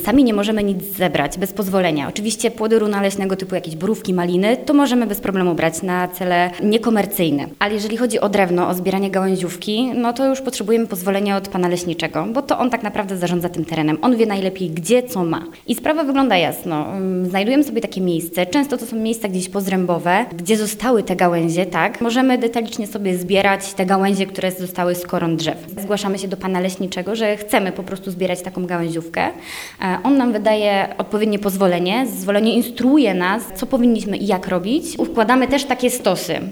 sami nie możemy nic zebrać bez pozwolenia. Oczywiście płody runa leśnego typu jakieś borówki, maliny, to możemy bez problemu brać na cele niekomercyjne. Ale jeżeli chodzi o drewno, o zbieranie gałęziówki, no to już potrzebujemy pozwolenia od pana leśniczego, bo to on tak naprawdę zarządza tym terenem. On wie najlepiej, gdzie co ma. I sprawa wygląda jasno. Znajdujemy sobie takie miejsce, często to są miejsca gdzieś pozrębowe, gdzie zostały te gałęzie, tak? Możemy detalicznie sobie zbierać te gałęzie, które zostały z koron drzew. Zgłaszamy się do pana leśniczego, że chcemy po prostu zbierać taką gałęziówkę. On nam wydaje odpowiednie pozwolenie instruuje nas, co powinniśmy i jak robić. Układamy też takie stosy.